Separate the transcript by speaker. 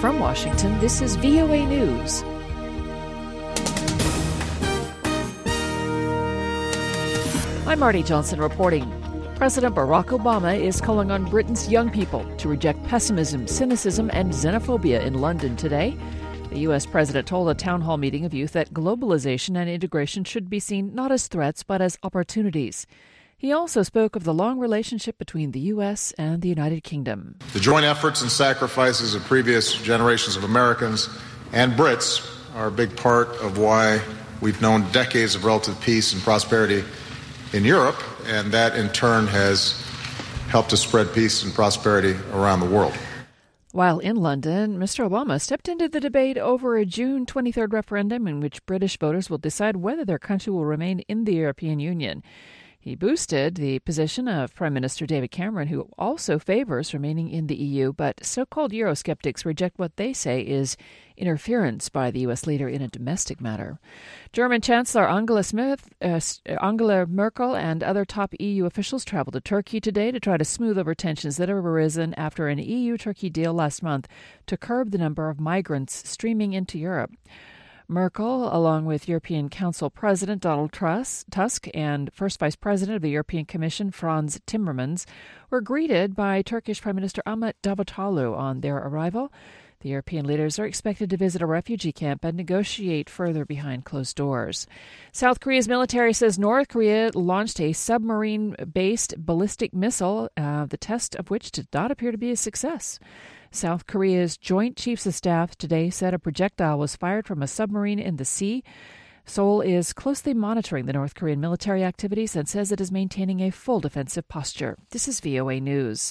Speaker 1: From Washington, this is VOA News. I'm Marty Johnson reporting. President Barack Obama is calling on Britain's young people to reject pessimism, cynicism, and xenophobia in London today. The U.S. president told a town hall meeting of youth that globalization and integration should be seen not as threats but as opportunities. He also spoke of the long relationship between the U.S. and the United Kingdom.
Speaker 2: The joint efforts and sacrifices of previous generations of Americans and Brits are a big part of why we've known decades of relative peace and prosperity in Europe, and that in turn has helped to spread peace and prosperity around the world.
Speaker 1: While in London, Mr. Obama stepped into the debate over a June 23rd referendum in which British voters will decide whether their country will remain in the European Union. He boosted the position of Prime Minister David Cameron, who also favors remaining in the EU, but so-called Eurosceptics reject what they say is interference by the U.S. leader in a domestic matter. German Chancellor Angela Merkel and other top EU officials traveled to Turkey today to try to smooth over tensions that have arisen after an EU-Turkey deal last month to curb the number of migrants streaming into Europe. Merkel, along with European Council President Donald Tusk and First Vice President of the European Commission Frans Timmermans, were greeted by Turkish Prime Minister Ahmet Davutoglu on their arrival. The European leaders are expected to visit a refugee camp and negotiate further behind closed doors. South Korea's military says North Korea launched a submarine-based ballistic missile, the test of which did not appear to be a success. South Korea's Joint Chiefs of Staff today said a projectile was fired from a submarine in the sea. Seoul is closely monitoring the North Korean military activities and says it is maintaining a full defensive posture. This is VOA News.